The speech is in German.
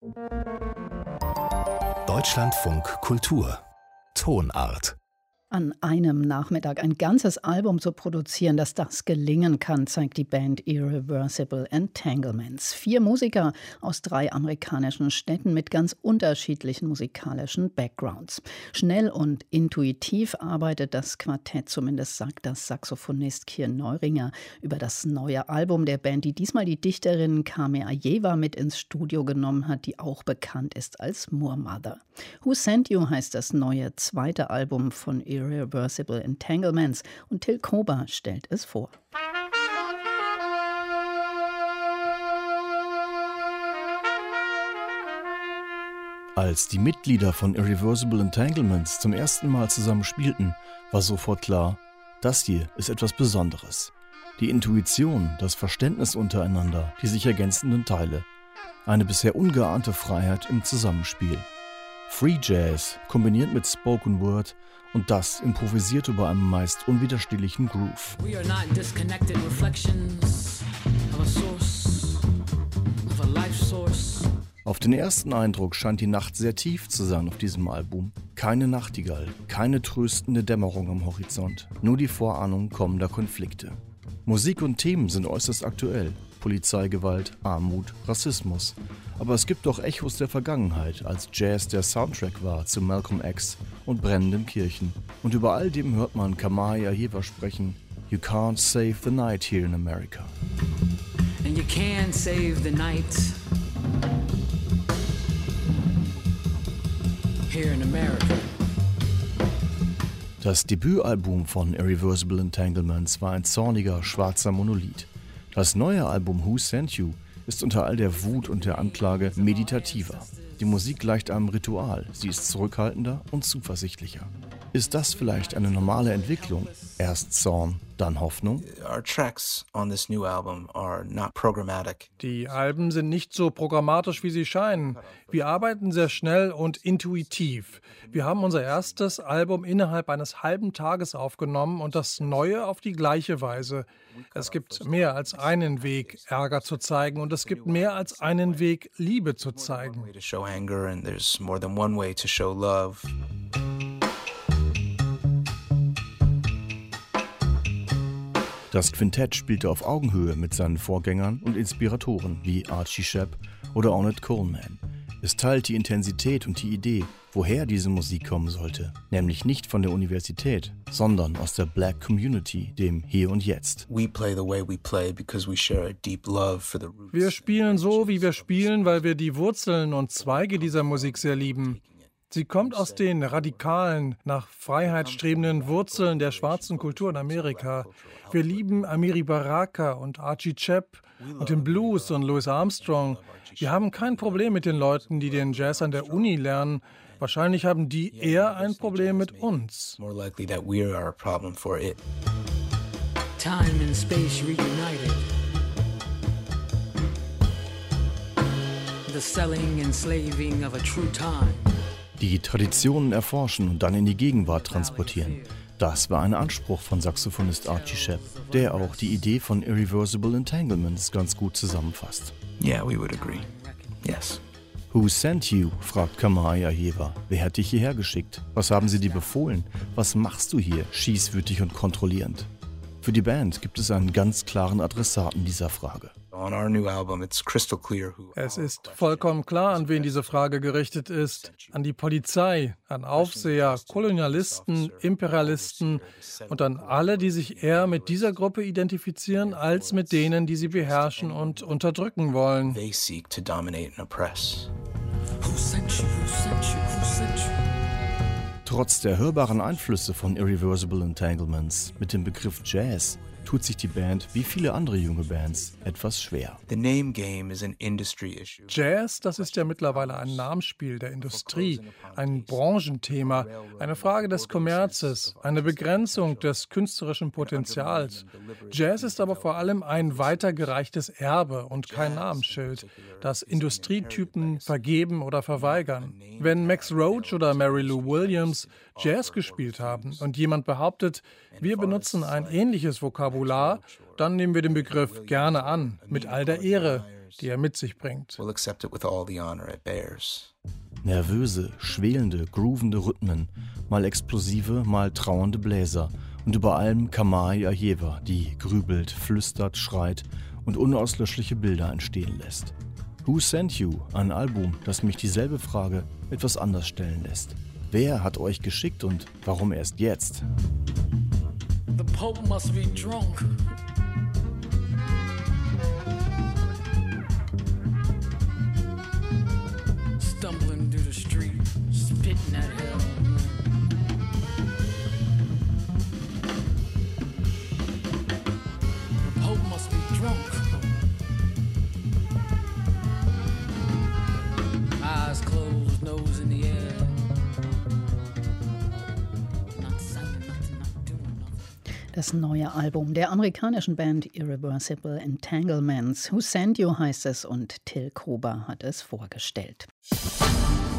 Deutschlandfunk Kultur Tonart. An einem Nachmittag ein ganzes Album zu produzieren, dass das gelingen kann, zeigt die Band Irreversible Entanglements. 4 Musiker aus 3 amerikanischen Städten mit ganz unterschiedlichen musikalischen Backgrounds. Schnell und intuitiv arbeitet das Quartett, zumindest sagt das Saxophonist Kirn Neuringer über das neue Album der Band, die diesmal die Dichterin Kame Ajeva mit ins Studio genommen hat, die auch bekannt ist als Moor Mother. Who Sent You heißt das neue zweite Album von Irreversible Entanglements und Till Kober stellt es vor. Als die Mitglieder von Irreversible Entanglements zum ersten Mal zusammen spielten, war sofort klar, das hier ist etwas Besonderes. Die Intuition, das Verständnis untereinander, die sich ergänzenden Teile. Eine bisher ungeahnte Freiheit im Zusammenspiel. Free Jazz kombiniert mit Spoken Word und das improvisiert über einem meist unwiderstehlichen Groove. We are not disconnected reflections of a source, of a life source. Auf den ersten Eindruck scheint die Nacht sehr tief zu sein auf diesem Album. Keine Nachtigall, keine tröstende Dämmerung am Horizont, nur die Vorahnung kommender Konflikte. Musik und Themen sind äußerst aktuell. Polizeigewalt, Armut, Rassismus. Aber es gibt auch Echos der Vergangenheit, als Jazz der Soundtrack war zu Malcolm X und brennenden Kirchen. Und über all dem hört man Kama Ajeva sprechen: You can't save the night here in America. And you can't save the night here in America. Das Debütalbum von Irreversible Entanglements war ein zorniger, schwarzer Monolith. Das neue Album Who Sent You ist unter all der Wut und der Anklage meditativer. Die Musik gleicht einem Ritual, sie ist zurückhaltender und zuversichtlicher. Ist das vielleicht eine normale Entwicklung? Erst Zorn, dann Hoffnung? Die Alben sind nicht so programmatisch, wie sie scheinen. Wir arbeiten sehr schnell und intuitiv. Wir haben unser erstes Album innerhalb eines halben Tages aufgenommen und das neue auf die gleiche Weise. Es gibt mehr als einen Weg, Ärger zu zeigen, und es gibt mehr als einen Weg, Liebe zu zeigen. Das Quintett spielte auf Augenhöhe mit seinen Vorgängern und Inspiratoren wie Archie Shepp oder Ornette Coleman. Es teilt die Intensität und die Idee, woher diese Musik kommen sollte. Nämlich nicht von der Universität, sondern aus der Black Community, dem Hier und Jetzt. Wir spielen so, wie wir spielen, weil wir die Wurzeln und Zweige dieser Musik sehr lieben. Sie kommt aus den radikalen, nach Freiheit strebenden Wurzeln der schwarzen Kultur in Amerika. Wir lieben Amiri Baraka und Archie Shepp und den Blues und Louis Armstrong. Wir haben kein Problem mit den Leuten, die den Jazz an der Uni lernen. Wahrscheinlich haben die eher ein Problem mit uns. Time and space reunited. The selling and slaving of a true time. Die Traditionen erforschen und dann in die Gegenwart transportieren. Das war ein Anspruch von Saxophonist Archie Shepp, der auch die Idee von Irreversible Entanglements ganz gut zusammenfasst. Yeah, we would agree. Yes. Who sent you? Fragt Kama Ajeva. Wer hat dich hierher geschickt? Was haben sie dir befohlen? Was machst du hier, schießwütig und kontrollierend? Für die Band gibt es einen ganz klaren Adressaten dieser Frage. Es ist vollkommen klar, an wen diese Frage gerichtet ist. An die Polizei, an Aufseher, Kolonialisten, Imperialisten und an alle, die sich eher mit dieser Gruppe identifizieren, als mit denen, die sie beherrschen und unterdrücken wollen. Who sent you? Who sent you? Who sent you? Trotz der hörbaren Einflüsse von Irreversible Entanglements mit dem Begriff Jazz tut sich die Band, wie viele andere junge Bands, etwas schwer. Jazz, das ist ja mittlerweile ein Namensspiel der Industrie, ein Branchenthema, eine Frage des Kommerzes, eine Begrenzung des künstlerischen Potenzials. Jazz ist aber vor allem ein weitergereichtes Erbe und kein Namensschild, das Industrietypen vergeben oder verweigern. Wenn Max Roach oder Mary Lou Williams Jazz gespielt haben und jemand behauptet, wir benutzen ein ähnliches Vokabular, dann nehmen wir den Begriff gerne an, mit all der Ehre. die er mit sich bringt. We'll accept it with all the honor it bears. Nervöse, schwelende, groovende Rhythmen, mal explosive, mal trauernde Bläser und über allem Kamai Ajeva, die grübelt, flüstert, schreit und unauslöschliche Bilder entstehen lässt. Who Sent You? Ein Album, das mich dieselbe Frage etwas anders stellen lässt. Wer hat euch geschickt und warum erst jetzt? The Pope must be drunk. Stumbling through the street, spitting at hell. The Pope must be drunk. Eyes closed, nose in the air. Not saying nothing, not doing nothing. Das neue Album der amerikanischen Band Irreversible Entanglements. Who Sent You heißt es und Till Kober hat es vorgestellt.